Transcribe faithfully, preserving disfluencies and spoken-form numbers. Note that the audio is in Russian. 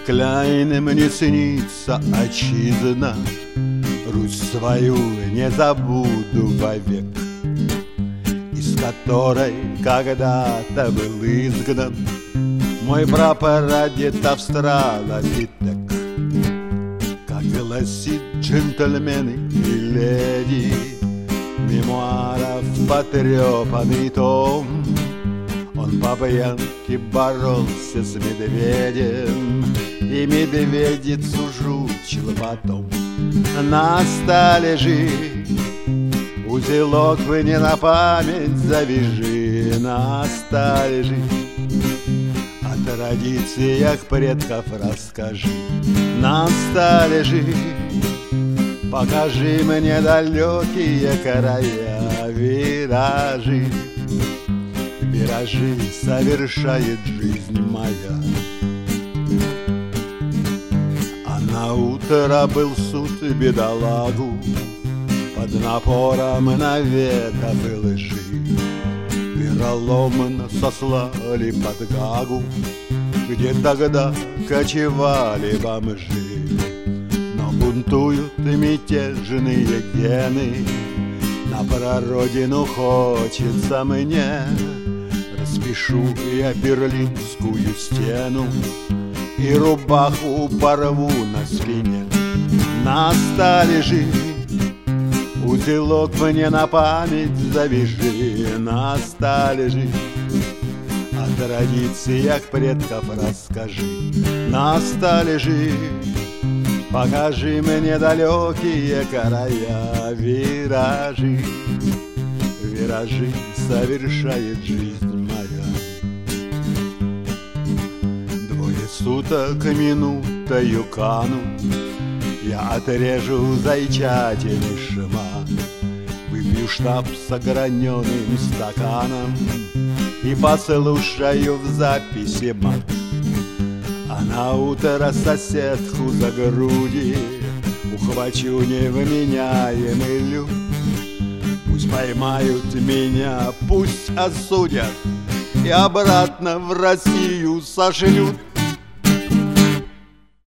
Стеклянным не снится отчизна, Русь свою не забуду вовек, из которой когда-то был изгнан мой прапрадед австралопитек. Как гласит джентльмены и леди мемуаров потрепанный том, он по пьянке боролся с медведем и медведицу жучил потом. На столе лежи узелок, вы не на память завяжи. На столе лежи, о традициях предков расскажи. На столе лежи, покажи мне далекие края. Виражи, виражи совершает жизнь моя. А на утро был суд бедолагу под напором наветов и лжи. Вероломно сослали под Гагу, где тогда кочевали бомжи. Но бунтуют мятежные гены, на прародину хочется мне. Распишу я Берлинскую стену и рубаху порву на спине. На столе лежи, узелок мне на память завяжи. На столе лежи, о традициях предков расскажи. На столе лежи, покажи мне далекие края. Виражи, виражи совершает жизнь моя. Двое суток минутою кану, я отрежу зайчатиный шмат, выпью штаб с ограненным стаканом и послушаю в записи мат. А на утро соседку за груди ухвачу невменяемый люд. Пусть поймают меня, пусть осудят и обратно в Россию сошлют.